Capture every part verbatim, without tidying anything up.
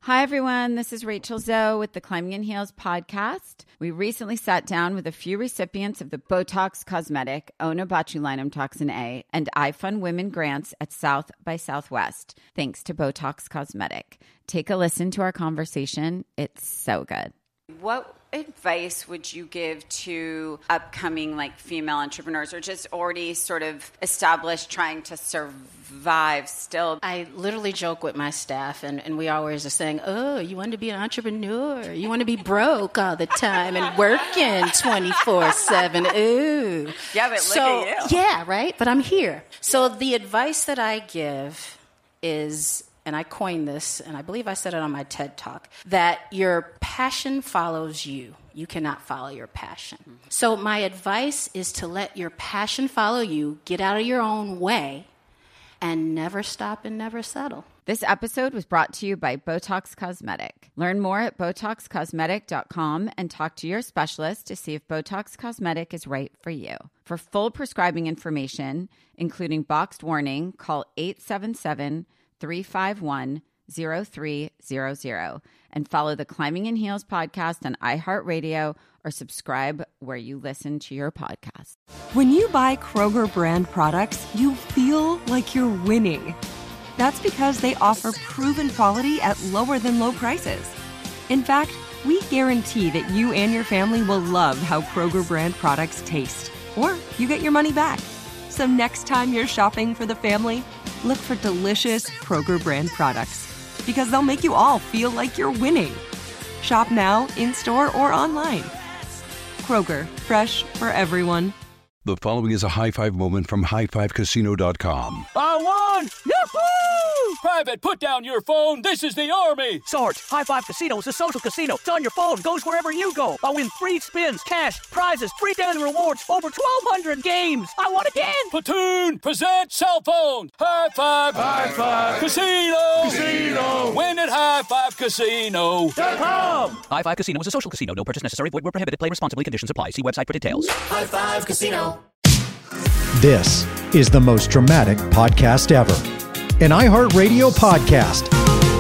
Hi, everyone. This is Rachel Zoe with the Climbing in Heels podcast. We recently sat down with a few recipients of the Botox Cosmetic, Onabotulinum Toxin A, and iFund Women grants at South by Southwest, thanks to Botox Cosmetic. Take a listen to our conversation. It's so good. What advice would you give to upcoming like female entrepreneurs or just already sort of established trying to survive still? I literally joke with my staff and, and we always are saying, oh, you want to be an entrepreneur? You want to be broke all the time and working twenty-four seven. Ooh. Yeah, but so, look at you. Yeah, right? But I'm here. So the advice that I give is, and I coined this, and I believe I said it on my TED Talk, that your passion follows you. You cannot follow your passion. Mm-hmm. So my advice is to let your passion follow you, get out of your own way, and never stop and never settle. This episode was brought to you by Botox Cosmetic. Learn more at botox cosmetic dot com and talk to your specialist to see if Botox Cosmetic is right for you. For full prescribing information, including boxed warning, call eight seven seven, three five one, zero three zero zero and follow the Climbing in Heels podcast on iHeartRadio or subscribe where you listen to your podcast. When you buy Kroger brand products, you feel like you're winning. That's because they offer proven quality at lower than low prices. In fact, we guarantee that you and your family will love how Kroger brand products taste, or you get your money back. So next time you're shopping for the family, look for delicious Kroger brand products, because they'll make you all feel like you're winning. Shop now, in-store, or online. Kroger, fresh for everyone. The following is a high five moment from high five casino dot com. I won! Yahoo! Private, put down your phone. This is the Army. Sarge, High Five Casino is a social casino. It's on your phone. Goes wherever you go. I win free spins, cash, prizes, free daily rewards, over twelve hundred games. I won again. Platoon, present cell phone. High Five. High Five. Casino. Casino. Win at high five casino dot com. High Five Casino is a social casino. No purchase necessary. Void where prohibited. Play responsibly. Conditions apply. See website for details. High Five Casino. This is the most dramatic podcast ever. An iHeartRadio podcast.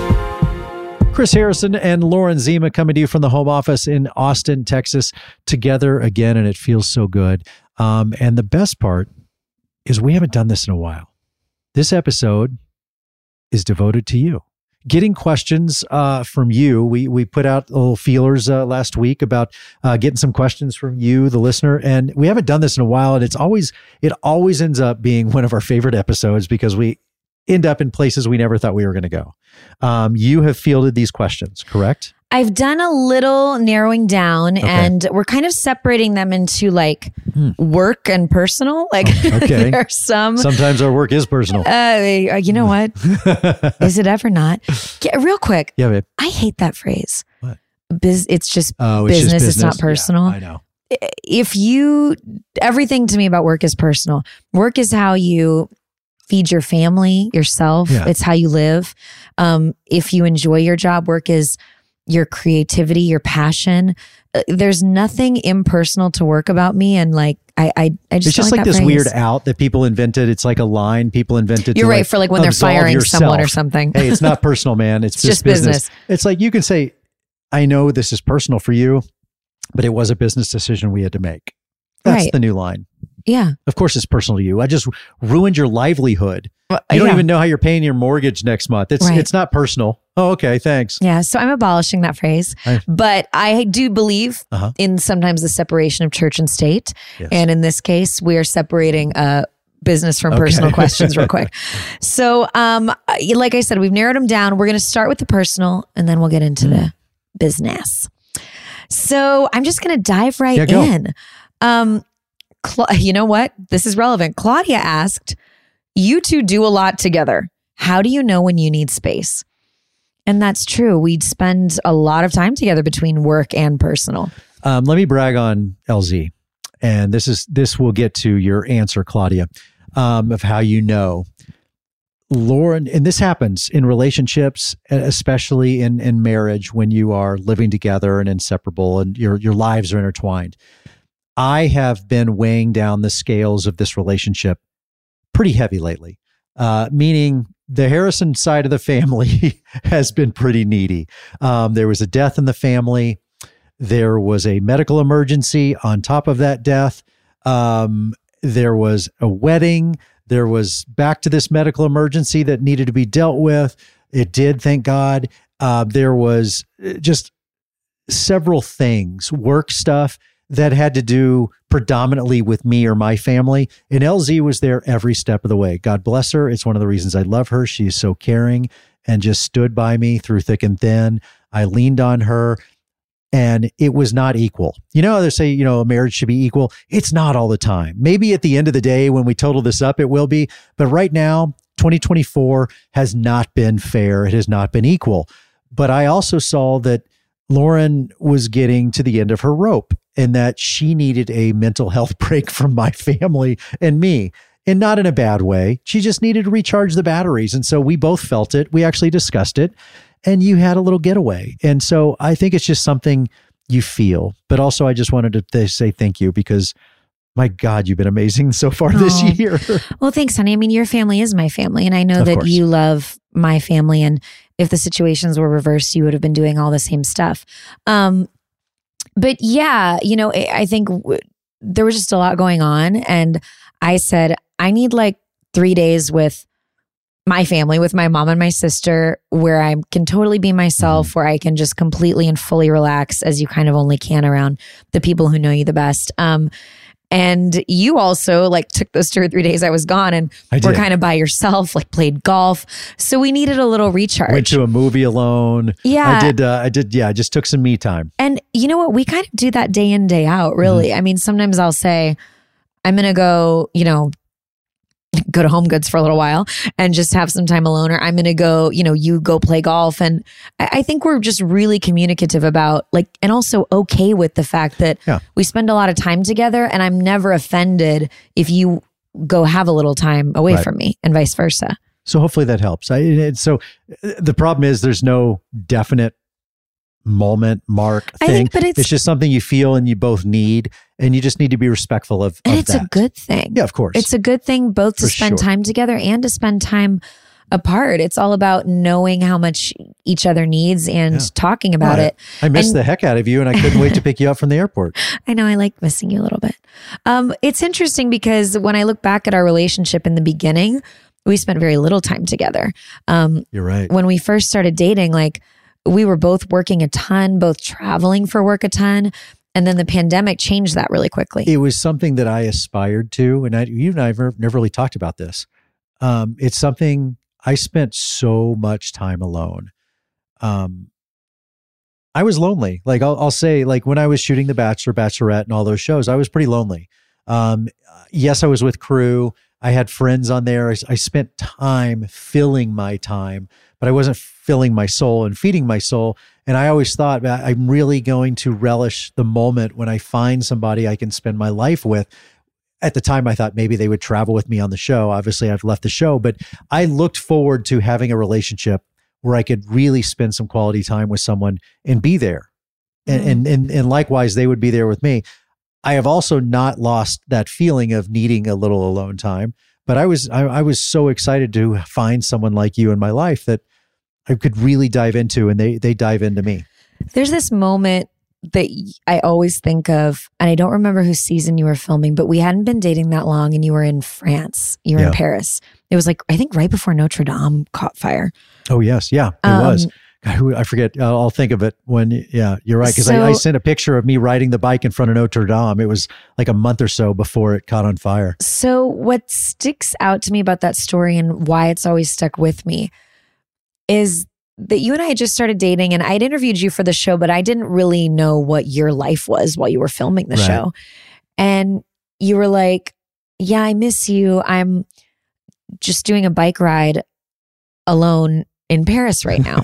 Chris Harrison and Lauren Zima coming to you from the home office in Austin, Texas, together again, and it feels so good. Um, and the best part is we haven't done this in a while. This episode is devoted to you. Getting questions uh, from you. We we put out little feelers uh, last week about uh, getting some questions from you, the listener, and we haven't done this in a while. And it's always it always ends up being one of our favorite episodes because we end up in places we never thought we were going to go. Um, you have fielded these questions, correct? I've done a little narrowing down, okay. And we're kind of separating them into like hmm. work and personal. Like oh, okay. there are some. Sometimes our work is personal. Uh, you know what? Is it ever not? Get, real quick. Yeah, babe. I hate that phrase. What? Biz, it's just oh, it's business. Just business. It's not personal. Yeah, I know. If you, everything to me about work is personal. Work is how you feed your family, yourself. Yeah. It's how you live. Um, if you enjoy your job, work is your creativity, your passion. Uh, there's nothing impersonal to work about me. And like, I, I, I just It's just like, like that this phrase. Weird out that people invented. It's like a line people invented. You're to right. Like for like when they're firing yourself. someone or something. Hey, it's not personal, man. It's, it's just, just business. business. It's like, you can say, I know this is personal for you, but it was a business decision we had to make. That's right. The new line. Yeah. Of course it's personal to you. I just ruined your livelihood. Well, you don't yeah. even know how you're paying your mortgage next month. It's right. it's not personal. Oh, okay. Thanks. Yeah. So I'm abolishing that phrase, I, but I do believe uh-huh. in sometimes the separation of church and state. Yes. And in this case, we are separating uh, business from okay. personal questions real quick. So um, like I said, we've narrowed them down. We're going to start with the personal and then we'll get into mm. the business. So I'm just going to dive right yeah, in. Um, Cla- you know what? This is relevant. Claudia asked, you two do a lot together. How do you know when you need space? And that's true. We'd spend a lot of time together between work and personal. Um, let me brag on L Z. And this is this will get to your answer, Claudia, um, of how you know. Lauren, and this happens in relationships, especially in, in marriage, when you are living together and inseparable and your your lives are intertwined. I have been weighing down the scales of this relationship pretty heavy lately, uh, meaning the Harrison side of the family has been pretty needy. Um, there was a death in the family. There was a medical emergency on top of that death. Um, there was a wedding. There was back to this medical emergency that needed to be dealt with. It did, thank God. Uh, there was just several things, work stuff that had to do predominantly with me or my family. And L Z was there every step of the way. God bless her. It's one of the reasons I love her. She's so caring and just stood by me through thick and thin. I leaned on her, and it was not equal. You know how they say, you know, a marriage should be equal? It's not all the time. Maybe at the end of the day, when we total this up, it will be. But right now, twenty twenty-four has not been fair. It has not been equal. But I also saw that Lauren was getting to the end of her rope and that she needed a mental health break from my family and me, and not in a bad way. She just needed to recharge the batteries. And so we both felt it. We actually discussed it, and you had a little getaway. And so I think it's just something you feel. But also I just wanted to th- say thank you, because my God, you've been amazing so far oh. this year. Well, thanks, honey. I mean, your family is my family, and I know Of that course. you love my family. And if the situations were reversed, you would have been doing all the same stuff. Um, but yeah, you know, I, I think w- there was just a lot going on. And I said, I need like three days with my family, with my mom and my sister, where I can totally be myself, mm-hmm. where I can just completely and fully relax, as you kind of only can around the people who know you the best. Um, And you also like took those two or three days I was gone and were kind of by yourself, like played golf. So we needed a little recharge. Went to a movie alone. Yeah. I did. Uh, I did. Yeah. I just took some me time. And you know what? We kind of do that day in, day out, really. Mm-hmm. I mean, sometimes I'll say, I'm going to go, you know, go to Home Goods for a little while and just have some time alone, or I'm going to go, you know, you go play golf. And I, I think we're just really communicative about like, and also okay with the fact that yeah. we spend a lot of time together, and I'm never offended if you go have a little time away right. from me, and vice versa. So hopefully that helps. I, it, so the problem is there's no definite moment, mark thing. I think, but it's, it's just something you feel and you both need, and you just need to be respectful of, and of it's that. a good thing. Yeah, of course. It's a good thing both to For spend sure. time together and to spend time apart. It's all about knowing how much each other needs and Yeah. talking about Well, I, it. I missed And- the heck out of you, and I couldn't wait to pick you up from the airport. I know, I like missing you a little bit. Um, it's interesting because when I look back at our relationship in the beginning, we spent very little time together. Um, You're right. when we first started dating, like we were both working a ton, both traveling for work a ton. And then the pandemic changed that really quickly. It was something that I aspired to, and I, you and I have never, never really talked about this. Um, it's something I spent so much time alone. Um, I was lonely. Like I'll, I'll say, like when I was shooting The Bachelor, Bachelorette, and all those shows, I was pretty lonely. Um, yes, I was with crew. I had friends on there. I, I spent time filling my time, but I wasn't filling my soul and feeding my soul. And I always thought, I'm really going to relish the moment when I find somebody I can spend my life with. At the time, I thought maybe they would travel with me on the show. Obviously, I've left the show, but I looked forward to having a relationship where I could really spend some quality time with someone and be there. And, Mm-hmm. and, and, and likewise, they would be there with me. I have also not lost that feeling of needing a little alone time, but I was, I, I was so excited to find someone like you in my life that I could really dive into, and they, they dive into me. There's this moment that I always think of, and I don't remember whose season you were filming, but we hadn't been dating that long, and you were in France. You were Yeah. in Paris. It was like, I think right before Notre Dame caught fire. Oh yes. Yeah, it Um, was. God, who, I forget. I'll, I'll think of it when, yeah, you're right. Cause So- I, I sent a picture of me riding the bike in front of Notre Dame. It was like a month or so before it caught on fire. So what sticks out to me about that story and why it's always stuck with me is that you and I had just started dating, and I'd interviewed you for the show, but I didn't really know what your life was while you were filming the Right. show. And you were like, yeah, I miss you. I'm just doing a bike ride alone in Paris right now.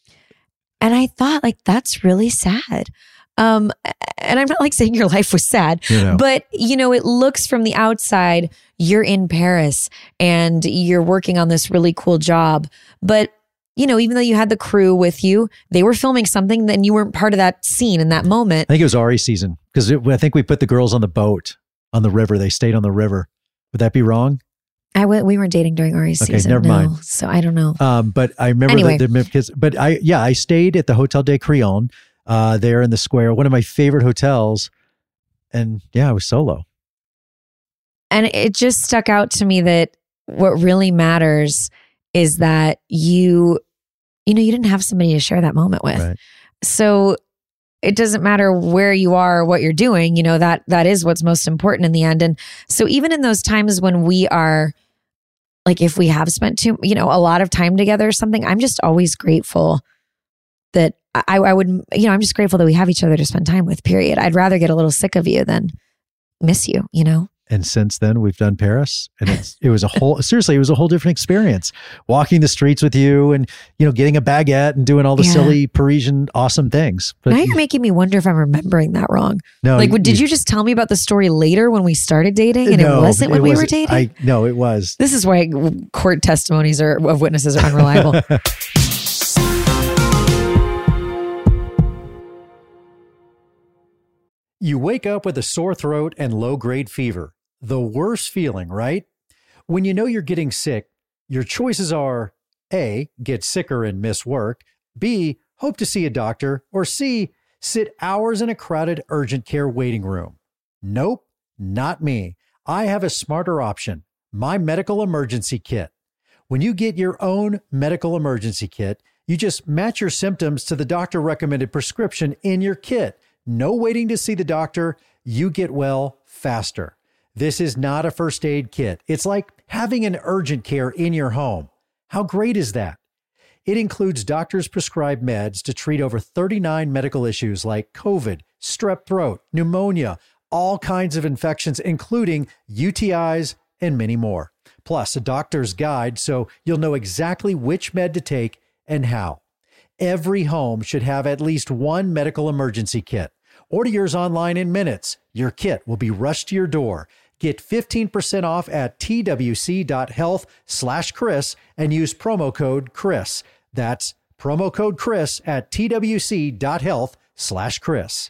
And I thought, like, that's really sad. Um, and I'm not like saying your life was sad, You know. but you know, it looks from the outside, you're in Paris and you're working on this really cool job. But you know, even though you had the crew with you, they were filming something, then you weren't part of that scene in that moment. I think it was Ari season because I think we put the girls on the boat on the river. They stayed on the river. Would that be wrong? I w- we weren't dating during Ari's Okay, season. never no. mind. So I don't know. Um, but I remember Anyway. the, the because, but I yeah, I stayed at the Hotel de Crillon, uh, there in the square, one of my favorite hotels, and yeah, I was solo. And it just stuck out to me that what really matters is that you, you know, you didn't have somebody to share that moment with. Right. So it doesn't matter where you are or what you're doing, you know, that that is what's most important in the end. And so even in those times when we are, like if we have spent too, you know, a lot of time together or something, I'm just always grateful that I, I would, you know, I'm just grateful that we have each other to spend time with, period. I'd rather get a little sick of you than miss you, you know? And since then, we've done Paris, and it's, it was a whole, seriously, it was a whole different experience. Walking the streets with you and, you know, getting a baguette and doing all the Yeah. silly Parisian awesome things. But Now you're making me wonder if I'm remembering that wrong. No, like, you- did you- you just tell me about the story later when we started dating and no, it wasn't when we were dating? I, no, it was. This is why court testimonies are, of witnesses are unreliable. You wake up with a sore throat and low-grade fever. The worst feeling, right? When you know you're getting sick, your choices are A, get sicker and miss work, B, hope to see a doctor, or C, sit hours in a crowded urgent care waiting room. Nope, not me. I have a smarter option, my medical emergency kit. When you get your own medical emergency kit, you just match your symptoms to the doctor-recommended prescription in your kit. No waiting to see the doctor. You get well faster. This is not a first aid kit. It's like having an urgent care in your home. How great is that? It includes doctors' prescribed meds to treat over thirty-nine medical issues like COVID, strep throat, pneumonia, all kinds of infections, including U T Is and many more. Plus, a doctor's guide so you'll know exactly which med to take and how. Every home should have at least one medical emergency kit. Order yours online in minutes. Your kit will be rushed to your door. Get fifteen percent off at twc.health slash Chris and use promo code Chris. That's promo code Chris at twc.health slash Chris.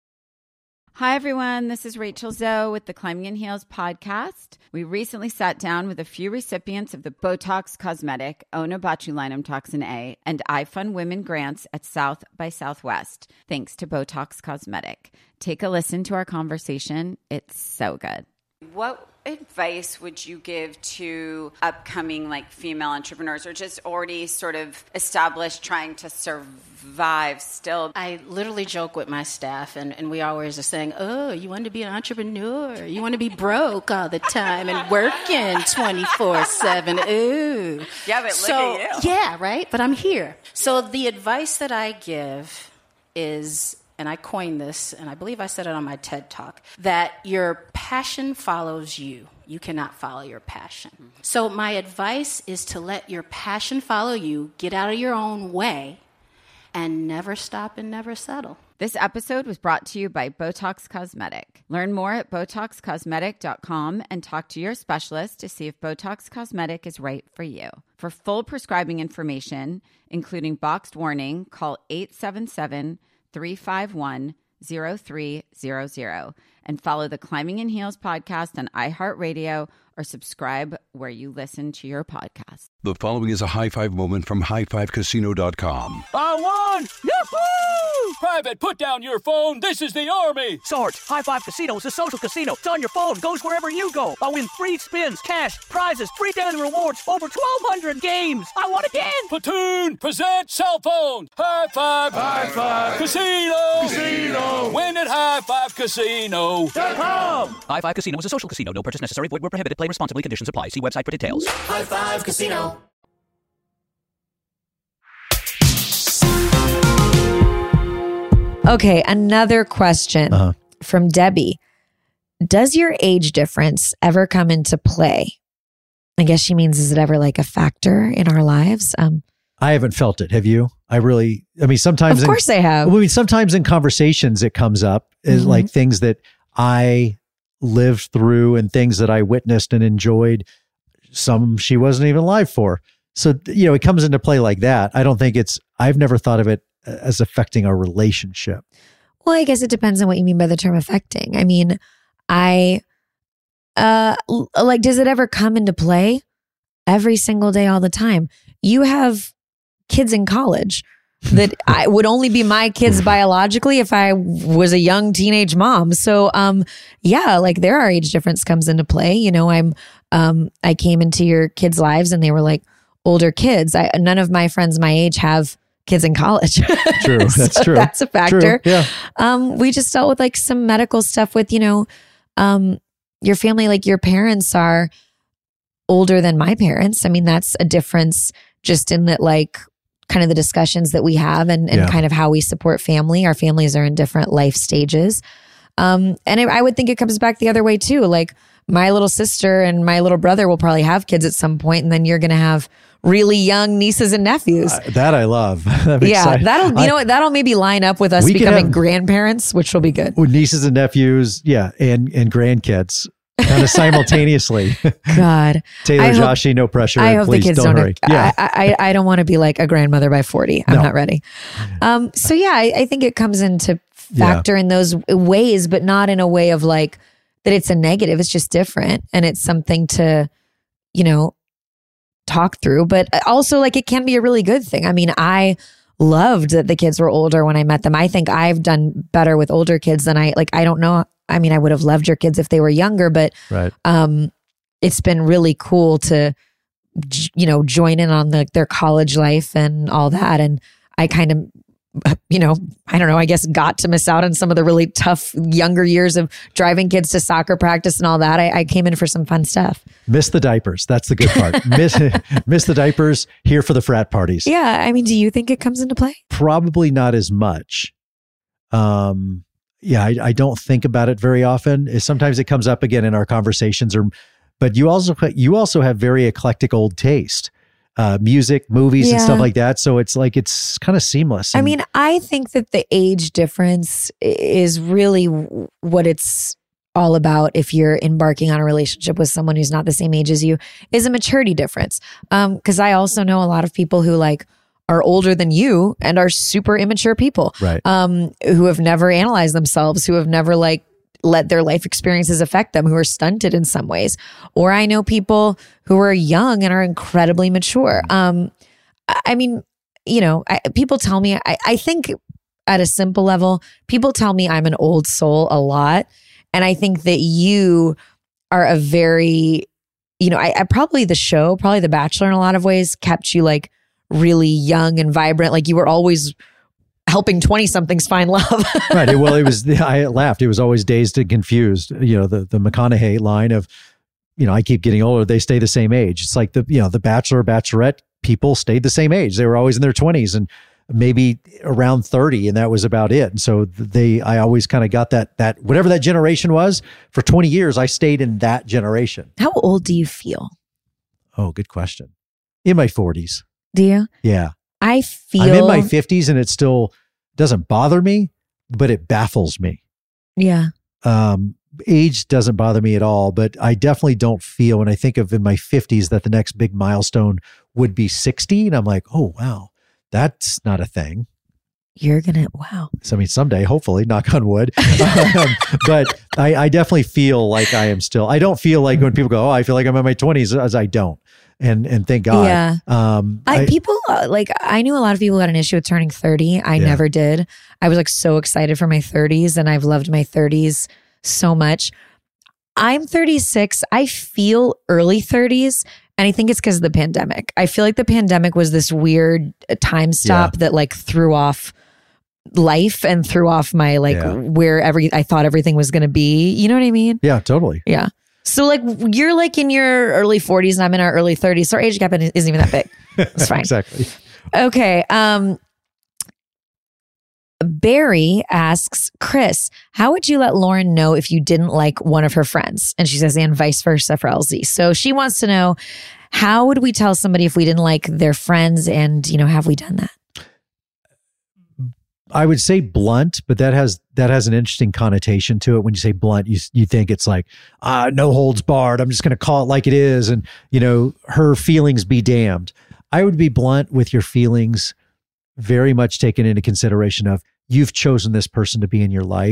Hi, everyone. This is Rachel Zoe with the Climbing in Heels podcast. We recently sat down with a few recipients of the Botox Cosmetic, Onabotulinum Toxin A, and iFund Women grants at South by Southwest, thanks to Botox Cosmetic. Take a listen to our conversation. It's so good. What advice would you give to upcoming like female entrepreneurs or just already sort of established trying to survive still? I literally joke with my staff, and, and we always are saying, oh, you want to be an entrepreneur. You want to be broke all the time and working twenty-four seven. Ooh. Yeah, but so, look at you. Yeah, right? But I'm here. So the advice that I give is, and I coined this, and I believe I said it on my TED Talk, that your passion follows you. You cannot follow your passion. Mm-hmm. So my advice is to let your passion follow you, get out of your own way, and never stop and never settle. This episode was brought to you by Botox Cosmetic. Learn more at botox cosmetic dot com and talk to your specialist to see if Botox Cosmetic is right for you. For full prescribing information, including boxed warning, call eight seven seven, three five one, zero three zero zero and follow the Climbing in Heels podcast on iHeartRadio or subscribe where you listen to your podcast. The following is a high five moment from high five casino dot com. I won! Yahoo! Private, put down your phone. This is the Army. Sarge, High Five Casino is a social casino. It's on your phone, goes wherever you go. I win free spins, cash, prizes, free daily rewards, over twelve hundred games. I won again. Platoon, present cell phone. High Five. High Five Casino. Casino. Win at High Five Casino. .com. High Five Casino is a social casino. No purchase necessary. Void where prohibited. Play responsibly. Conditions apply. See website for details. High Five Casino. Okay, another question Uh-huh. from Debbie. Does your age difference ever come into play? I guess she means, is it ever like a factor in our lives? Um, I haven't felt it. Have you? I really, I mean, sometimes. of course in, I have. I mean, sometimes in conversations it comes up is Mhm. like things that I lived through and things that I witnessed and enjoyed. Some she wasn't even alive for. So, you know, it comes into play like that. I don't think it's, I've never thought of it as affecting a relationship. Well, I guess it depends on what you mean by the term affecting. I mean, I, uh, like, does it ever come into play? Every single day, all the time. You have kids in college that I would only be my kids biologically if I was a young teenage mom. So, um, yeah, like there are age difference comes into play. You know, I'm, um, I came into your kids' lives and they were like older kids. I, none of my friends my age have kids in college. True. That's so true. That's a factor. True. Yeah. Um, we just dealt with like some medical stuff with, you know, um, your family, like your parents are older than my parents. I mean, that's a difference just in that, like, kind of the discussions that we have and, and Yeah. kind of how we support family. Our families are in different life stages. Um, and I, I would think it comes back the other way too. Like my little sister and my little brother will probably have kids at some point, and then you're going to have really young nieces and nephews. Uh, that I love. I'm yeah, excited. that'll, you I- know what, that'll maybe line up with us We could becoming have- grandparents, which will be good. with nieces and nephews, yeah, and and grandkids, kind of simultaneously. God. Taylor, I hope- Joshie, no pressure. I hope Please the kids don't don't. hurry. Yeah, I, I, I don't want to be like a grandmother by forty. I'm No. not ready. Um. So yeah, I, I think it comes into factor in those ways, but not in a way of like that it's a negative. It's just different, and it's something to, you know, talk through. But also, like, it can be a really good thing. I mean, I loved that the kids were older when I met them. I think I've done better with older kids than I like. I don't know. I mean, I would have loved your kids if they were younger, but right. um, it's been really cool to, j- you know, join in on the, their college life and all that. And I kind of, you know, I don't know, I guess got to miss out on some of the really tough younger years of driving kids to soccer practice and all that. I, I came in for some fun stuff. Miss the diapers. That's the good part. miss miss the diapers. Here for the frat parties. Yeah. I mean, do you think it comes into play? Probably not as much. Um. Yeah, I, I don't think about it very often. Sometimes it comes up again in our conversations, or, but you also you also have very eclectic old taste, uh, music, movies, and Yeah. stuff like that. So it's like it's kind of seamless. I And- mean, I think that the age difference is really w- what it's all about if you're embarking on a relationship with someone who's not the same age as you, is a maturity difference. Um, because I also know a lot of people who like are older than you and are super immature people. Right. Um, who have never analyzed themselves, who have never like let their life experiences affect them, who are stunted in some ways. Or I know people who are young and are incredibly mature. Um, I I mean, you know, I, people tell me, I, I think at a simple level, people tell me I'm an old soul a lot. And I think that you are a very, you know, I, I probably the show, probably The Bachelor in a lot of ways kept you like really young and vibrant. Like you were always helping twenty somethings find love. right. It- Well, it was, I laughed. It was always dazed and confused. You know, the, the McConaughey line of, you know, I keep getting older. They stay the same age. It's like the, you know, the Bachelor, Bachelorette people stayed the same age. They were always in their twenties and maybe around thirty. And that was about it. And so they, I always kind of got that, that whatever that generation was for twenty years, I stayed in that generation. How old do you feel? Oh, good question. In my forties. Do you? Yeah. I feel I'm in my fifties and it still doesn't bother me, but it baffles me. Yeah. Um, age doesn't bother me at all, but I definitely don't feel when I think of in my fifties that the next big milestone would be sixty. And I'm like, oh, wow, that's not a thing. You're going to, wow. So, I mean, someday, hopefully, knock on wood. um, but I, I definitely feel like I am still, I don't feel like when people go, oh, I feel like I'm in my twenties, as I don't. And, and thank God. Yeah. Um, I, I- people uh, like, I knew a lot of people had an issue with turning thirty. I Yeah. never did. I was like so excited for my thirties and I've loved my thirties so much. I'm thirty-six. I feel early thirties. And I think it's because of the pandemic. I feel like the pandemic was this weird uh, time stop that like threw off life and threw off my like Yeah. where every I thought everything was going to be. You know what I mean? yeah, totally. Yeah. So like you're like in your early forties and I'm in our early thirties. So our age gap isn't even that big. It's fine. Exactly. Okay. Um, Barry asks, Chris, how would you let Lauren know if you didn't like one of her friends? And she says, and vice versa for L Z. So she wants to know, how would we tell somebody if we didn't like their friends? And, you know, have we done that? I would say blunt, but that has that has an interesting connotation to it. When you say blunt, you you think it's like ah, no holds barred. I'm just going to call it like it is, and you know, her feelings be damned. I would be blunt with your feelings, very much taken into consideration of you've chosen this person to be in your life.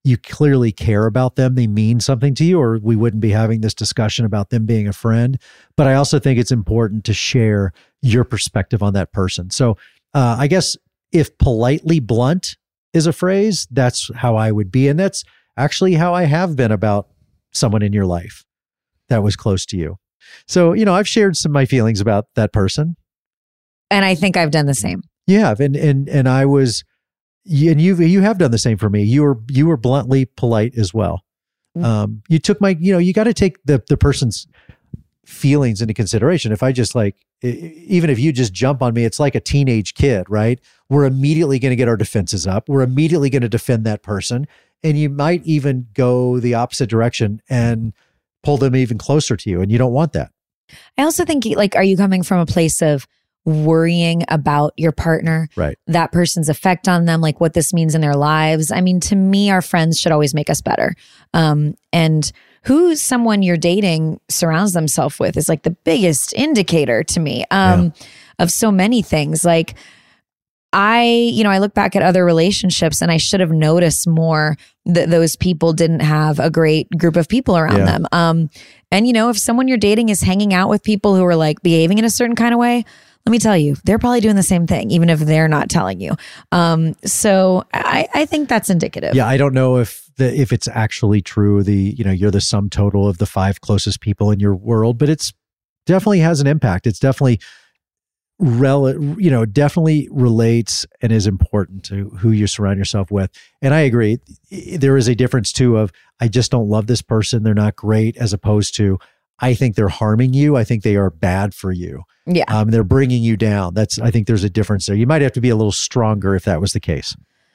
you clearly care about them. They mean something to you, or we wouldn't be having this discussion about them being a friend. But I also think it's important to share your perspective on that person. So uh, I guess if politely blunt is a phrase, that's how I would be. And that's actually how I have been about someone in your life that was close to you. So, you know, I've shared some of my feelings about that person. And I think I've done the same. You have. And, and, and I was, and you you have done the same for me. You were you were bluntly polite as well. Um, you took my, you know, you got to take the the person's feelings into consideration. If I just like, even if you just jump on me, it's like a teenage kid, right? We're immediately going to get our defenses up. We're immediately going to defend that person, and you might even go the opposite direction and pull them even closer to you, and you don't want that. I also think, like, are you coming from a place of worrying about your partner, right? That person's effect on them, like what this means in their lives? I mean, to me, our friends should always make us better. Um, and who someone you're dating surrounds themselves with is like the biggest indicator to me um, yeah. of so many things. Like I, you know, I look back at other relationships and I should have noticed more that those people didn't have a great group of people around yeah. them. Um, and, you know, if someone you're dating is hanging out with people who are like behaving in a certain kind of way, let me tell you, they're probably doing the same thing, even if they're not telling you. Um, so I, I think that's indicative. Yeah, I don't know if the if it's actually true. The you know you're the sum total of the five closest people in your world, but it's definitely has an impact. It's definitely rel you know definitely relates and is important to who you surround yourself with. And I agree, there is a difference too of I just don't love this person. They're not great, as opposed to I think they're harming you. I think they are bad for you. Yeah. Um, they're bringing you down. That's, I think there's a difference there. You might have to be a little stronger if that was the case.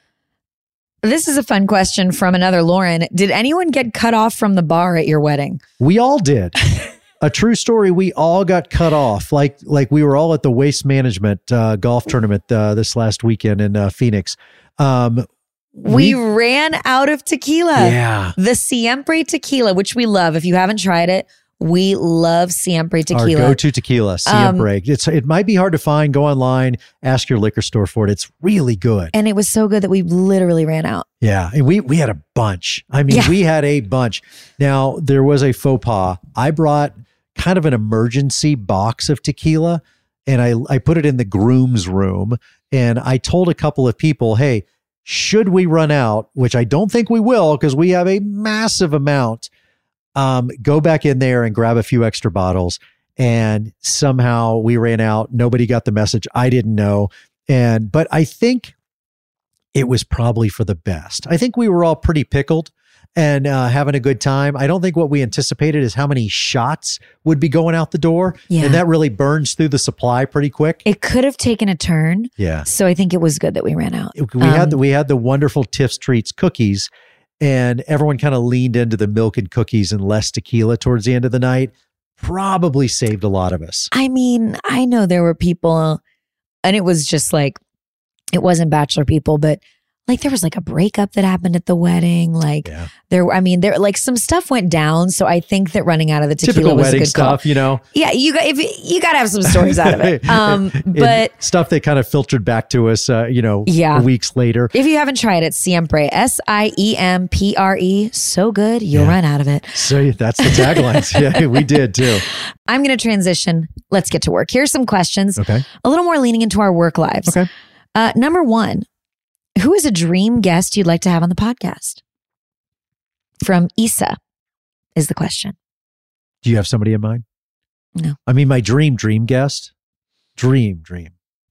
This is a fun question from another Lauren. Did anyone get cut off from the bar at your wedding? We all did. A true story. We all got cut off. Like, like we were all at the Waste Management uh, golf tournament uh, this last weekend in uh, Phoenix. Um, we, we ran out of tequila. Yeah. The Siempre tequila, which we love. If you haven't tried it, we love Siempre tequila. Our go-to tequila, Siempre. Um, it's it might be hard to find. Go online, ask your liquor store for it. It's really good. And it was so good that we literally ran out. Yeah, and we we had a bunch. I mean, yeah. we had a bunch. Now, there was a faux pas. I brought kind of an emergency box of tequila, and I I put it in the groom's room, and I told a couple of people, hey, should we run out, which I don't think we will because we have a massive amount, Um, go back in there and grab a few extra bottles. And somehow we ran out. Nobody got the message. I didn't know. And, but I think it was probably for the best. I think we were all pretty pickled and uh, having a good time. I don't think what we anticipated is how many shots would be going out the door. Yeah. And that really burns through the supply pretty quick. It could have taken a turn. Yeah. So I think it was good that we ran out. We um, had the, we had the wonderful Tiff's Treats cookies. And everyone kind of leaned into the milk and cookies and less tequila towards the end of the night. Probably saved a lot of us. I mean, I know there were people, and it was just like, it wasn't bachelor people, but like there was like a breakup that happened at the wedding. Like yeah. there, I mean, there like some stuff went down. So I think that running out of the tequila Typical was wedding a good stuff, call. you know. Yeah, you got if you got to have some stories out of it. Um, but it, stuff that kind of filtered back to us, uh, you know, yeah. weeks later. If you haven't tried it, Siempre, S I E M P R E, so good you'll yeah. run out of it. So that's the taglines. Yeah, we did too. I'm going to transition. Let's get to work. Here's some questions. Okay. A little more leaning into our work lives. Okay. Uh, number one. Who is a dream guest you'd like to have on the podcast? From Issa is the question. Do you have somebody in mind? No. I mean, my dream, dream guest. Dream, dream.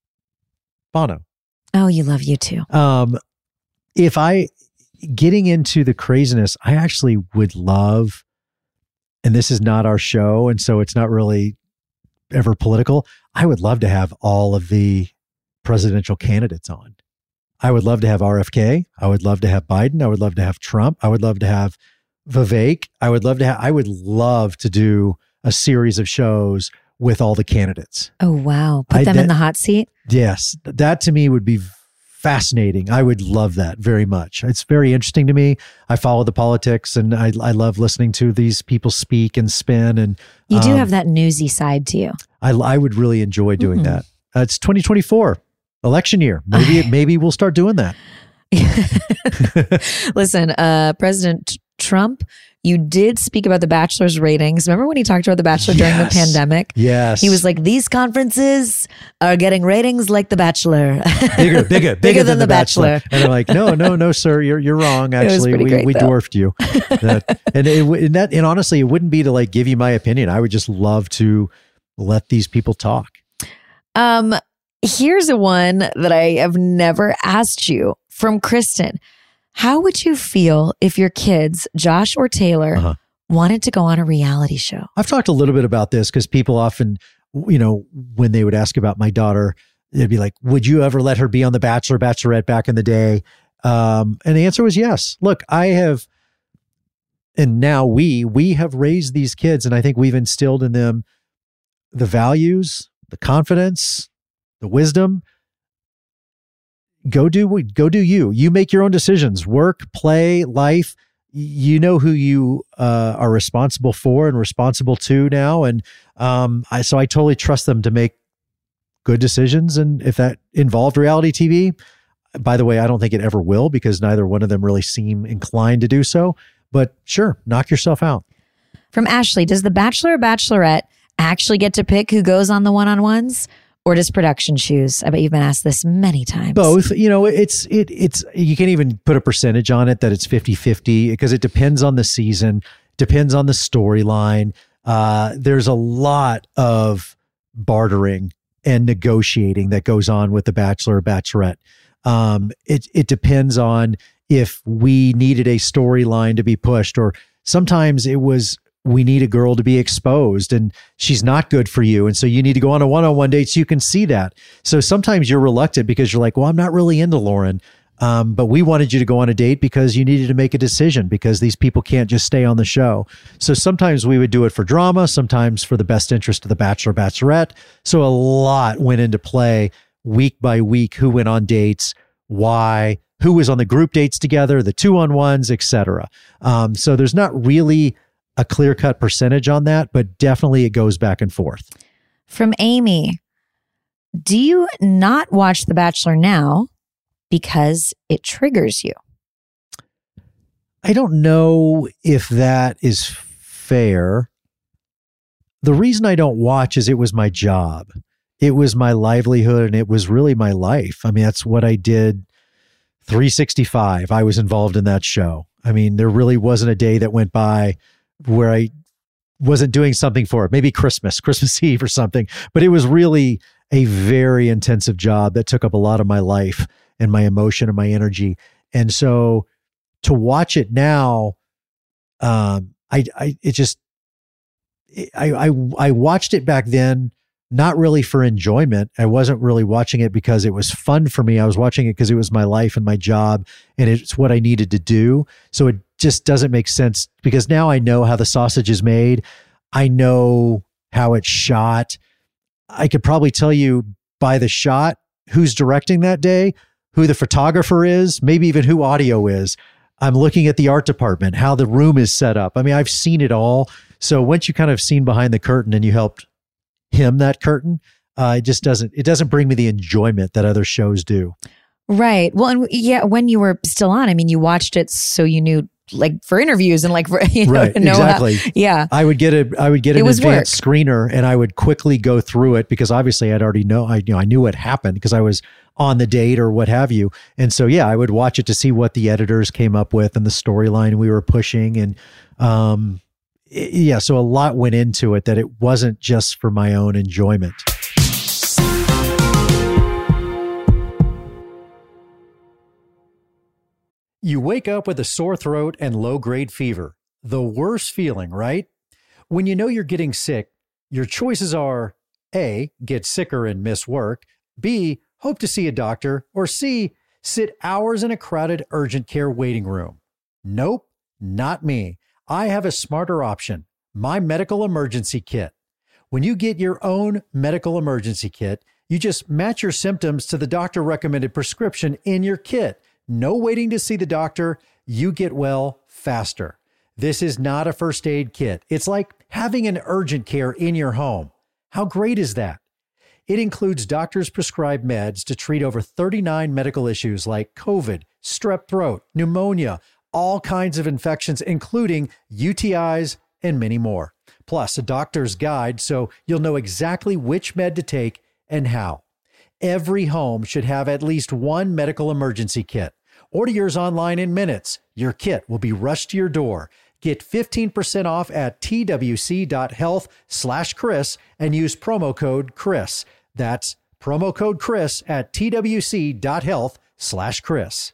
Bono. Oh, you love you too. Um, if I, getting into the craziness, I actually would love, and this is not our show, and so it's not really ever political, I would love to have all of the presidential candidates on. I would love to have R F K. I would love to have Biden. I would love to have Trump. I would love to have Vivek. I would love to have, I would love to do a series of shows with all the candidates. Oh, wow. Put I, them that, in the hot seat? Yes. That to me would be fascinating. I would love that very much. It's very interesting to me. I follow the politics and I, I love listening to these people speak and spin. And you do um, have that newsy side to you. I, I would really enjoy doing mm-hmm. that. Uh, it's twenty twenty-four. Election year. Maybe maybe we'll start doing that. Listen, uh, President Trump, you did speak about The Bachelor's ratings. Remember when he talked about The Bachelor yes. during the pandemic? Yes. He was like, these conferences are getting ratings like The Bachelor. Bigger, bigger, bigger, bigger than, than The Bachelor. Bachelor. And they're like, no, no, no, sir, you're you're wrong. Actually, we, great, we dwarfed you. That, and, it, and, that, and honestly, it wouldn't be to like give you my opinion. I would just love to let these people talk. Um, here's a one that I have never asked you from Kristen. How would you feel if your kids, Josh or Taylor, uh-huh. wanted to go on a reality show? I've talked a little bit about this because people often, you know, when they would ask about my daughter, they'd be like, would you ever let her be on The Bachelor, Bachelorette back in the day? Um, and the answer was yes. Look, I have, and now we, we have raised these kids, and I think we've instilled in them the values, the confidence, the wisdom. Go do go do you. You make your own decisions. Work, play, life. You know who you uh, are responsible for and responsible to now. And um, I so I totally trust them to make good decisions. And if that involved reality T V, by the way, I don't think it ever will because neither one of them really seem inclined to do so. But sure, knock yourself out. From Ashley, does the Bachelor or Bachelorette actually get to pick who goes on the one-on-ones? Or does production choose? I bet you've been asked this many times. Both. You know, it's, it, it's, you can't even put a percentage on it that it's fifty-fifty because it depends on the season, depends on the storyline. Uh, there's a lot of bartering and negotiating that goes on with the Bachelor or Bachelorette. Um, it, it depends on if we needed a storyline to be pushed, or sometimes it was, we need a girl to be exposed and she's not good for you. And so you need to go on a one-on-one date so you can see that. So sometimes you're reluctant because you're like, well, I'm not really into Lauren. Um, but we wanted you to go on a date because you needed to make a decision because these people can't just stay on the show. So sometimes we would do it for drama, sometimes for the best interest of the Bachelor, Bachelorette. So a lot went into play week by week, who went on dates, why, who was on the group dates together, the two-on-ones, et cetera. Um, so there's not really a clear-cut percentage on that, but definitely it goes back and forth. From Amy, do you not watch The Bachelor now because it triggers you? I don't know if that is fair. The reason I don't watch is it was my job. It was my livelihood and it was really my life. I mean, that's what I did three sixty-five. I was involved in that show. I mean, there really wasn't a day that went by where I wasn't doing something for it. Maybe Christmas, Christmas Eve or something. But it was really a very intensive job that took up a lot of my life and my emotion and my energy. And so to watch it now, um, I, I, it just, I, I, I watched it back then, not really for enjoyment. I wasn't really watching it because it was fun for me. I was watching it because it was my life and my job and it's what I needed to do. So it just doesn't make sense because now I know how the sausage is made. I know how it's shot. I could probably tell you by the shot who's directing that day, who the photographer is, maybe even who audio is. I'm looking at the art department, how the room is set up. I mean, I've seen it all. So once you kind of seen behind the curtain and you helped him that curtain, uh, it just doesn't, it doesn't bring me the enjoyment that other shows do. Right. Well, and yeah, when you were still on, I mean, you watched it so you knew, like for interviews and like, for, you know, right, to know exactly. How, yeah. I would get a, I would get an advanced work. screener and I would quickly go through it because obviously I'd already know, I, you know, I knew what happened because I was on the date or what have you. And so, yeah, I would watch it to see what the editors came up with and the storyline we were pushing. And, um, it, yeah, so a lot went into it that it wasn't just for my own enjoyment. You wake up with a sore throat and low-grade fever. The worst feeling, right? When you know you're getting sick, your choices are A, get sicker and miss work, B, hope to see a doctor, or C, sit hours in a crowded urgent care waiting room. Nope, not me. I have a smarter option, my medical emergency kit. When you get your own medical emergency kit, you just match your symptoms to the doctor-recommended prescription in your kit. No waiting to see the doctor. You get well faster. This is not a first aid kit. It's like having an urgent care in your home. How great is that? It includes doctors' prescribed meds to treat over thirty-nine medical issues like COVID, strep throat, pneumonia, all kinds of infections, including U T Is and many more. Plus, a doctor's guide so you'll know exactly which med to take and how. Every home should have at least one medical emergency kit. Order yours online in minutes. Your kit will be rushed to your door. Get fifteen percent off at twc.health slash Chris and use promo code Chris. That's promo code Chris at twc.health slash Chris.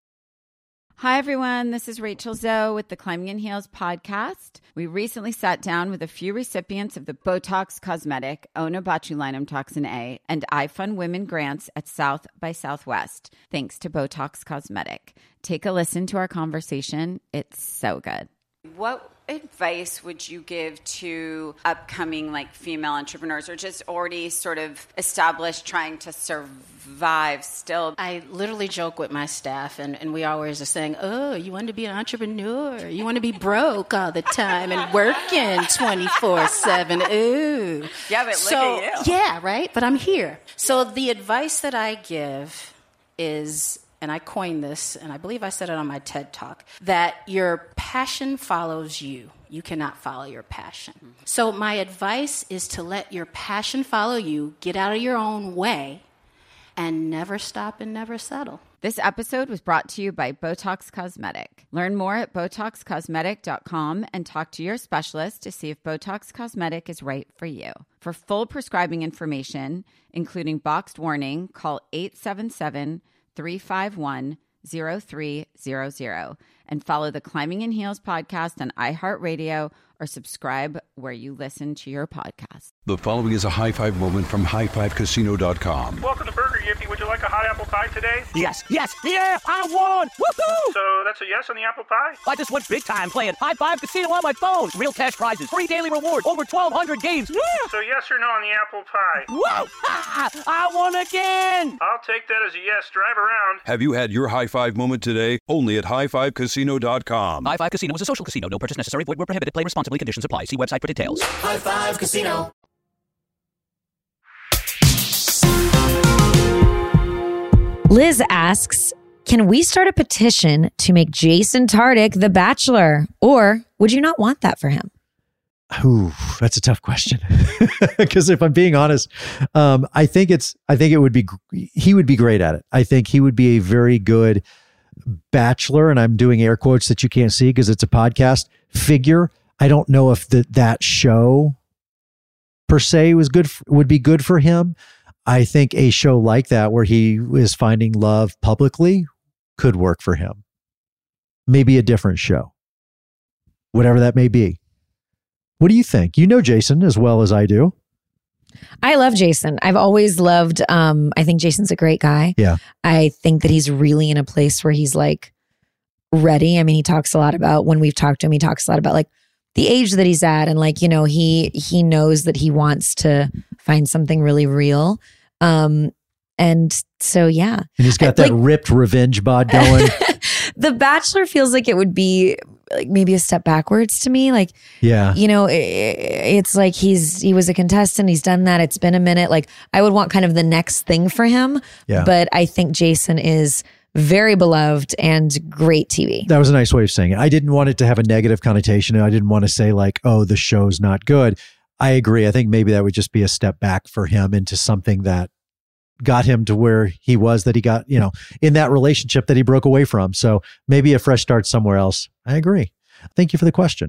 Hi, everyone. This is Rachel Zoe with the Climbing in Heels podcast. We recently sat down with a few recipients of the Botox Cosmetic, Onabotulinum Toxin A, and iFund Women grants at South by Southwest, thanks to Botox Cosmetic. Take a listen to our conversation. It's so good. What advice would you give to upcoming like female entrepreneurs or just already sort of established trying to survive still? I literally joke with my staff and, and we always are saying, oh, you want to be an entrepreneur? You want to be broke all the time and working twenty-four seven. Ooh. Yeah, but so, look at you. Yeah, right? But I'm here. So the advice that I give is, and I coined this, and I believe I said it on my TED Talk, that your passion follows you. You cannot follow your passion. Mm-hmm. So my advice is to let your passion follow you, get out of your own way, and never stop and never settle. This episode was brought to you by Botox Cosmetic. Learn more at botox cosmetic dot com and talk to your specialist to see if Botox Cosmetic is right for you. For full prescribing information, including boxed warning, call eight seven seven, three five one, zero three zero zero and follow the Climbing in Heels podcast on iHeartRadio or subscribe where you listen to your podcast. The following is a high five moment from high five casino dot com. Welcome to Burger Yippee. Would you like a hot apple pie today? Yes, yes, yeah, I won! Woohoo! So that's a yes on the apple pie? I just went big time playing High Five Casino on my phone. Real cash prizes, free daily rewards, over twelve hundred games. Yeah! So yes or no on the apple pie? Whoa! Ah, I won again! I'll take that as a yes. Drive around. Have you had your high five moment today? Only at high five casino dot com. High Five Casino is a social casino. No purchase necessary. Void where prohibited. Play responsibly. Conditions apply. See website for details. High Five Casino. Liz asks, can we start a petition to make Jason Tartick the Bachelor? Or would you not want that for him? Ooh, that's a tough question. Because if I'm being honest, um, I think it's, I think it would be, he would be great at it. I think he would be a very good Bachelor, and I'm doing air quotes that you can't see because it's a podcast, figure. I don't know if the, that show per se was good, would be good for him. I think a show like that where he is finding love publicly could work for him. Maybe a different show, whatever that may be. What do you think? You know Jason as well as I do. I love Jason. I've always loved, um, I think Jason's a great guy. Yeah. I think that he's really in a place where he's like ready. I mean, he talks a lot about, when we've talked to him, he talks a lot about like the age that he's at. And like, you know, he, he knows that he wants to find something really real. Um, and so, yeah. And he's got that like, ripped revenge bod going. The Bachelor feels like it would be like maybe a step backwards to me. Like, yeah, you know, it, it's like he's, he was a contestant. He's done that. It's been a minute. Like I would want kind of the next thing for him. Yeah. But I think Jason is very beloved and great T V. That was a nice way of saying it. I didn't want it to have a negative connotation. I didn't want to say like, oh, the show's not good. I agree. I think maybe that would just be a step back for him into something that got him to where he was, that he got, you know, in that relationship that he broke away from. So maybe a fresh start somewhere else. I agree. Thank you for the question.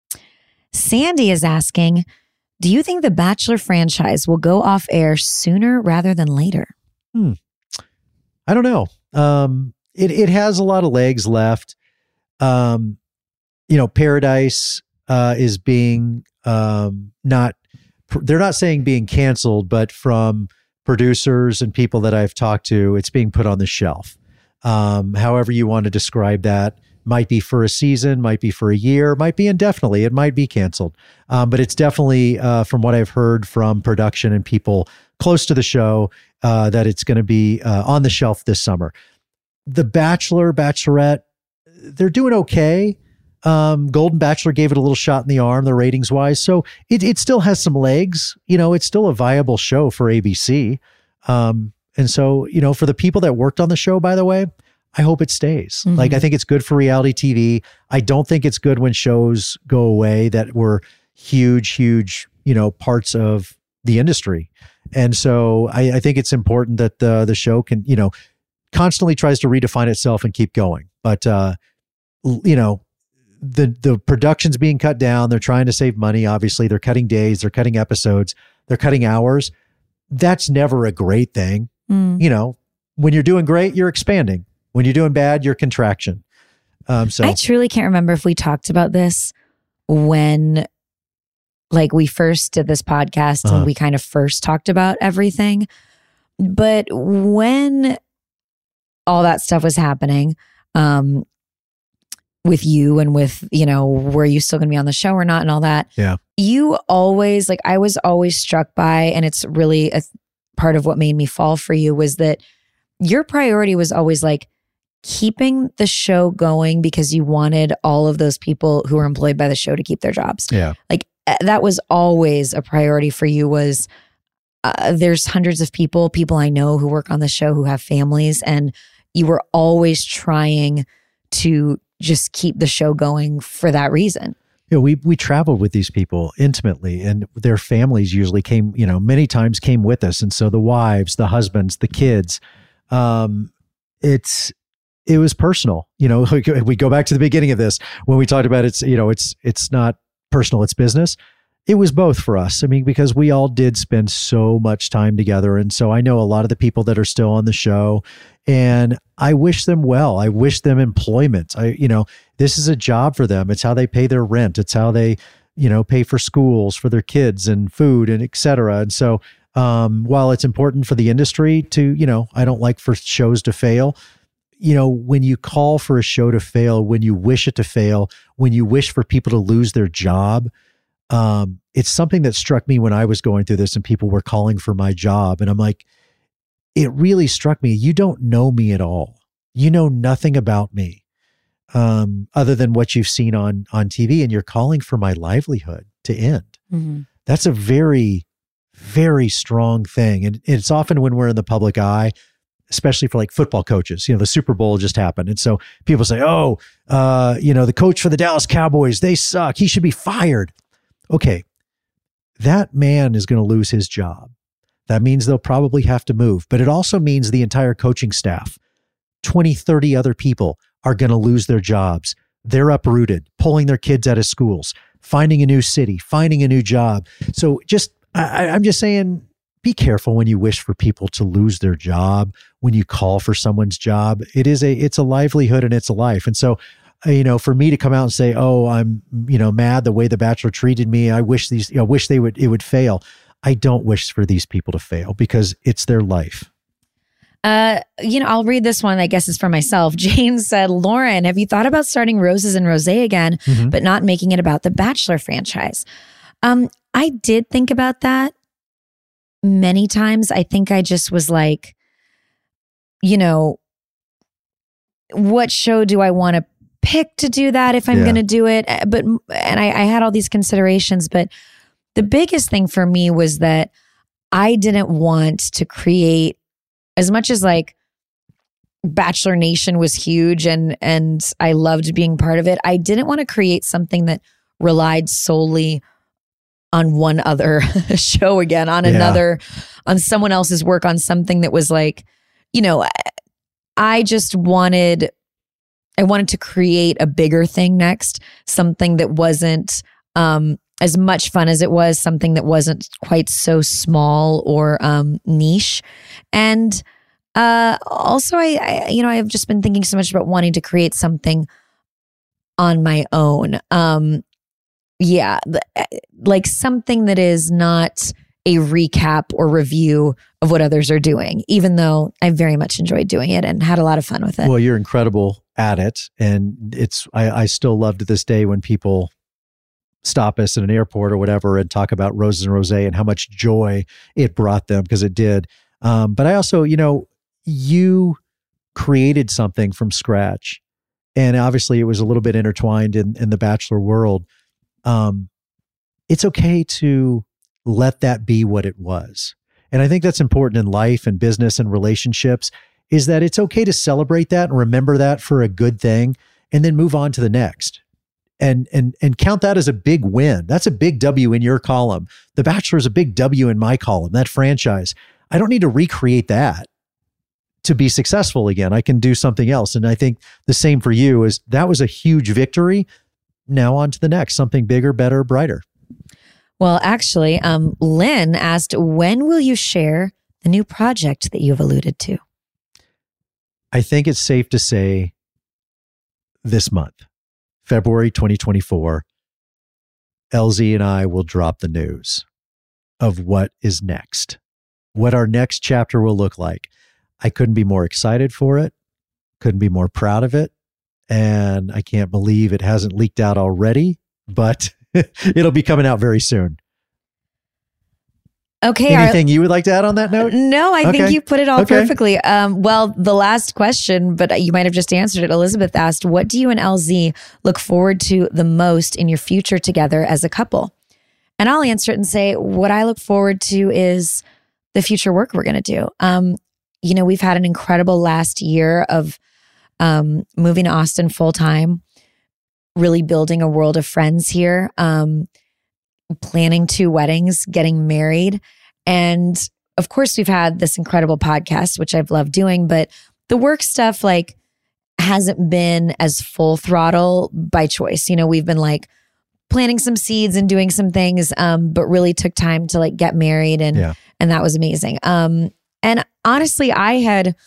Sandy is asking, do you think the Bachelor franchise will go off air sooner rather than later? Hmm. I don't know. Um, it, it has a lot of legs left. Um, you know, Paradise uh, is being um, not, they're not saying being canceled, but from producers and people that I've talked to, it's being put on the shelf. Um, however you want to describe that, might be for a season, might be for a year, might be indefinitely, it might be canceled. Um, but it's definitely, uh, from what I've heard from production and people close to the show, uh, that it's going to be uh, on the shelf this summer. The Bachelor, Bachelorette, they're doing okay. Um, Golden Bachelor gave it a little shot in the arm, the ratings wise. So it, it still has some legs, you know, it's still a viable show for A B C. Um, and so, you know, for the people that worked on the show, by the way, I hope it stays. Mm-hmm. Like, I think it's good for reality T V. I don't think it's good when shows go away that were huge, huge, you know, parts of the industry. And so I, I think it's important that the, the show can, you know, constantly tries to redefine itself and keep going. But, uh, you know, the, the production's being cut down. They're trying to save money. Obviously, they're cutting days, they're cutting episodes, they're cutting hours. That's never a great thing. Mm. You know, when you're doing great, you're expanding. When you're doing bad, you're contraction. Um, so I truly can't remember if we talked about this when, like, we first did this podcast Uh-huh. and we kind of first talked about everything. But when all that stuff was happening, um, with you and with, you know, were you still going to be on the show or not and all that? Yeah. You always, like, I was always struck by, and it's really a part of what made me fall for you, was that your priority was always like keeping the show going because you wanted all of those people who were employed by the show to keep their jobs. Yeah. Like, that was always a priority for you. Was uh, there's hundreds of people, people I know who work on the show who have families, and you were always trying to just keep the show going for that reason. You know, we we traveled with these people intimately, and their families usually came, you know, many times came with us. And so the wives, the husbands, the kids, um, it's, it was personal. You know, we go back to the beginning of this when we talked about it's, you know, it's, it's not personal, it's business. It was both for us. I mean, because we all did spend so much time together. And so I know a lot of the people that are still on the show, and I wish them well. I wish them employment. I, you know, this is a job for them. It's how they pay their rent. It's how they, you know, pay for schools for their kids and food and et cetera. And so, um, while it's important for the industry to, you know, I don't like for shows to fail. You know, when you call for a show to fail, when you wish it to fail, when you wish for people to lose their job, um, it's something that struck me when I was going through this and people were calling for my job. And I'm like, it really struck me. You don't know me at all. You know nothing about me, um, other than what you've seen on, on T V, and you're calling for my livelihood to end. Mm-hmm. That's a very, very strong thing. And it's often when we're in the public eye, especially for like football coaches, you know, the Super Bowl just happened. And so people say, oh, uh, you know, the coach for the Dallas Cowboys, they suck. He should be fired. Okay. That man is going to lose his job. That means they'll probably have to move, but it also means the entire coaching staff, twenty, thirty other people are going to lose their jobs. They're uprooted, pulling their kids out of schools, finding a new city, finding a new job. So just, I, I'm just saying, be careful when you wish for people to lose their job, when you call for someone's job. It is a, it's a livelihood and it's a life. And so, you know, for me to come out and say, oh, I'm, you know, mad the way The Bachelor treated me. I wish these, you know, wish they would, it would fail. I don't wish for these people to fail because it's their life. Uh, you know, I'll read this one. I guess it's for myself. Jane said, Lauren, have you thought about starting Roses and Rosé again, Mm-hmm. but not making it about the Bachelor franchise? Um, I did think about that many times. I think I just was like, you know, what show do I want to pick to do that if I'm Yeah. going to do it? But, and I, I had all these considerations, but the biggest thing for me was that I didn't want to create, as much as like Bachelor Nation was huge and and I loved being part of it, I didn't want to create something that relied solely on one other show again, on Yeah. another, on someone else's work, on something that was like, you know, I just wanted, I wanted to create a bigger thing next, something that wasn't um, as much fun as it was, something that wasn't quite so small or um, niche. And uh, also, I, I, you know, I've just been thinking so much about wanting to create something on my own. Um, yeah, the, like something that is not a recap or review of what others are doing, even though I very much enjoyed doing it and had a lot of fun with it. Well, you're incredible at it. And it's, I, I still love to this day when people stop us in an airport or whatever and talk about Roses and Rosé and how much joy it brought them, because it did. Um, but I also, you know, you created something from scratch, and obviously it was a little bit intertwined in, in the Bachelor world. Um, it's okay to let that be what it was. And I think that's important in life and business and relationships. is that it's okay to celebrate that and remember that for a good thing and then move on to the next. And and and count that as a big win. That's a big W in your column. The Bachelor is a big W in my column, that franchise. I don't need to recreate that to be successful again. I can do something else. And I think the same for you is that was a huge victory. Now on to the next, something bigger, better, brighter. Well, actually, um, Lynn asked, when will you share the new project that you've alluded to? I think it's safe to say this month, February twenty twenty-four, L Z and I will drop the news of what is next, what our next chapter will look like. I couldn't be more excited for it, couldn't be more proud of it, and I can't believe it hasn't leaked out already, but it'll be coming out very soon. Okay. Anything our, you would like to add on that note? No, I okay. think you put it all okay. perfectly. Um, well, the last question, but you might have just answered it. Elizabeth asked, what do you and L Z look forward to the most in your future together as a couple? And I'll answer it and say, what I look forward to is the future work we're going to do. Um, you know, we've had an incredible last year of um, moving to Austin full time, really building a world of friends here, um, planning two weddings, getting married. And of course, we've had this incredible podcast, which I've loved doing, but the work stuff like hasn't been as full throttle by choice. You know, we've been like planting some seeds and doing some things, um, but really took time to like get married. And, yeah. and that was amazing. Um, and honestly, I had,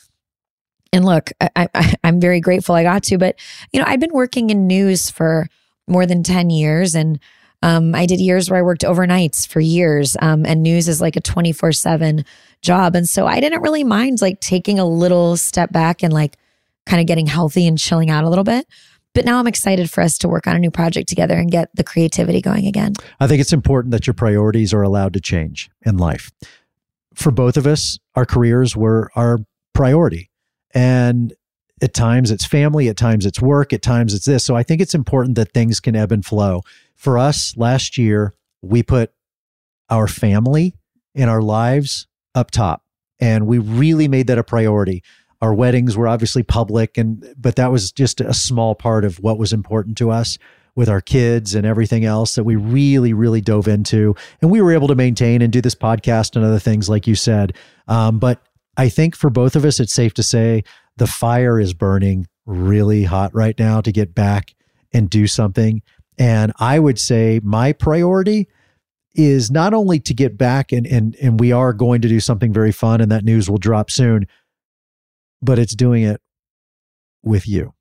and look, I, I, I'm very grateful I got to, but you know, I'd been working in news for more than ten years, and um, I did years where I worked overnights for years, um, and news is like a twenty-four seven job. And so I didn't really mind like taking a little step back and like kind of getting healthy and chilling out a little bit. But now I'm excited for us to work on a new project together and get the creativity going again. I think it's important that your priorities are allowed to change in life. For both of us, our careers were our priority. And at times it's family, at times it's work, at times it's this. So I think it's important that things can ebb and flow. For us, last year, we put our family and our lives up top, and we really made that a priority. Our weddings were obviously public, and but that was just a small part of what was important to us with our kids and everything else that we really, really dove into. And we were able to maintain and do this podcast and other things, like you said. Um, but I think for both of us, it's safe to say the fire is burning really hot right now to get back and do something. And I would say my priority is not only to get back, and and and we are going to do something very fun, and that news will drop soon, but it's doing it with you.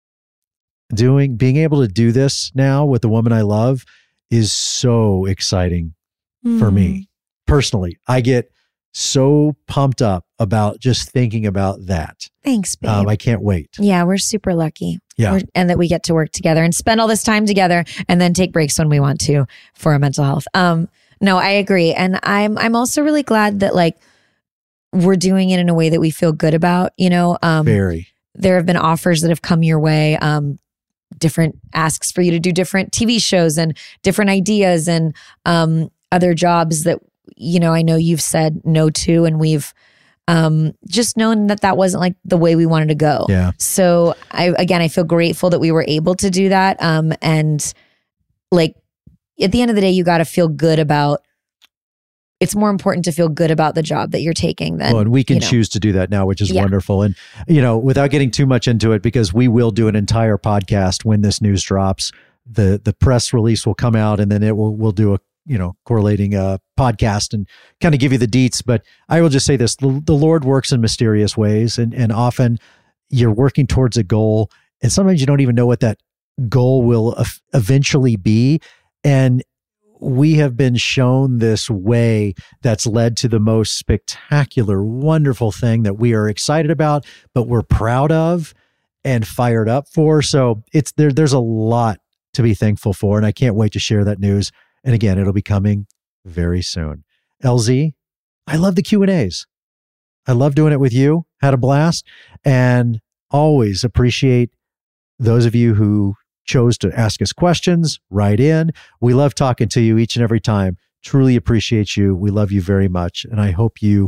Doing, being able to do this now with the woman I love is so exciting mm. for me personally. I get so pumped up about just thinking about that. Thanks, babe. Um, I can't wait. Yeah, we're super lucky. Yeah. We're, and that we get to work together and spend all this time together and then take breaks when we want to for our mental health. Um, no, I agree. And I'm, I'm also really glad that like we're doing it in a way that we feel good about, you know, um, very, there have been offers that have come your way, um, different asks for you to do different T V shows and different ideas and, um, other jobs that, you know, I know you've said no to, and we've, um, just known that that wasn't like the way we wanted to go. Yeah. So I, again, I feel grateful that we were able to do that. Um, and like at the end of the day, you got to feel good about, it's more important to feel good about the job that you're taking than, well, and we can you know. choose to do that now, which is Yeah. wonderful. And, you know, without getting too much into it, because we will do an entire podcast when this news drops, the, the press release will come out, and then it will, we'll do a, you know, correlating uh podcast and kind of give you the deets. But I will just say this, the, the Lord works in mysterious ways, and, and often you're working towards a goal, and sometimes you don't even know what that goal will f- eventually be. And we have been shown this way that's led to the most spectacular, wonderful thing that we are excited about, but we're proud of and fired up for. So it's there, there's a lot to be thankful for. And I can't wait to share that news. And again, it'll be coming very soon. L Z, I love the Q and A's. I love doing it with you. Had a blast, and always appreciate those of you who chose to ask us questions, write in. We love talking to you each and every time. Truly appreciate you. We love you very much. And I hope you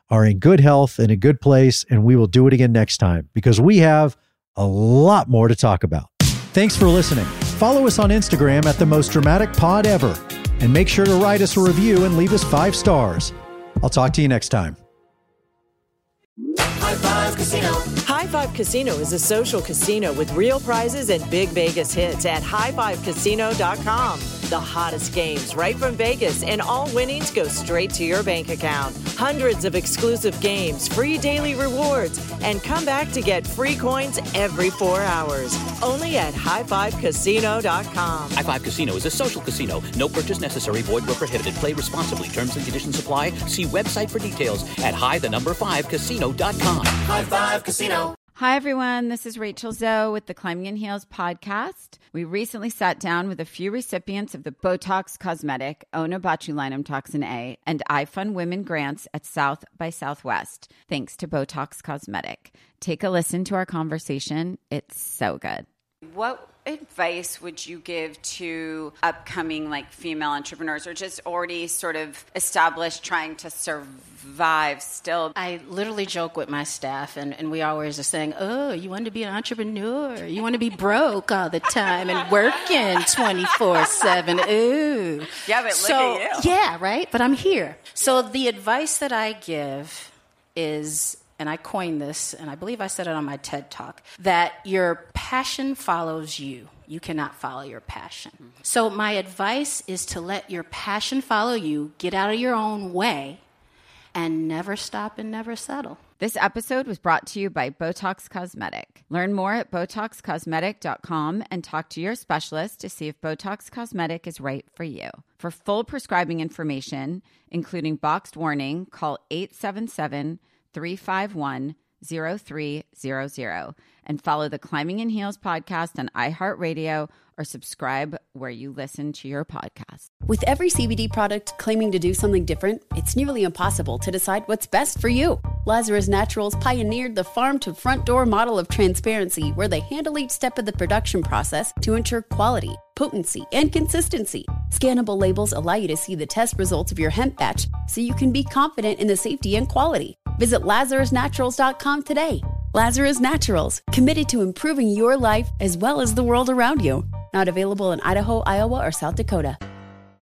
are in good health and a good place, and we will do it again next time because we have a lot more to talk about. Thanks for listening. Follow us on Instagram at The Most Dramatic Pod Ever, and make sure to write us a review and leave us five stars. I'll talk to you next time. High Five Casino. High Five Casino is a social casino with real prizes and big Vegas hits at high five casino dot com. The hottest games right from Vegas, and all winnings go straight to your bank account. Hundreds of exclusive games, free daily rewards, and come back to get free coins every four hours. Only at high five casino dot com. High Five Casino is a social casino. No purchase necessary. Void where prohibited. Play responsibly. Terms and conditions apply. See website for details at high the number five casino dot com. High Five Casino. Hi, everyone. This is Rachel Zoe with the Climbing in Heels podcast. We recently sat down with a few recipients of the Botox Cosmetic, Onabotulinum Toxin A, and iFund Women grants at South by Southwest, thanks to Botox Cosmetic. Take a listen to our conversation. It's so good. What advice would you give to upcoming like female entrepreneurs or just already sort of established trying to survive still? I literally joke with my staff, and, and we always are saying, oh, you want to be an entrepreneur? You want to be broke all the time and working twenty-four seven? Ooh. Yeah, but look so, at you. Yeah, right? But I'm here. So the advice that I give is, and I coined this, and I believe I said it on my TED Talk, that your passion follows you. You cannot follow your passion. Mm-hmm. So my advice is to let your passion follow you, get out of your own way, and never stop and never settle. This episode was brought to you by Botox Cosmetic. Learn more at botox cosmetic dot com and talk to your specialist to see if Botox Cosmetic is right for you. For full prescribing information, including boxed warning, call eight seven seven, three five one, zero three zero zero and follow the Climbing in Heels podcast on iHeartRadio or subscribe where you listen to your podcast. With every C B D product claiming to do something different, it's nearly impossible to decide what's best for you. Lazarus Naturals pioneered the farm-to-front-door model of transparency, where they handle each step of the production process to ensure quality, potency, and consistency. Scannable labels allow you to see the test results of your hemp batch, so you can be confident in the safety and quality. Visit lazarus naturals dot com today. Lazarus Naturals, committed to improving your life as well as the world around you. Not available in Idaho, Iowa, or South Dakota.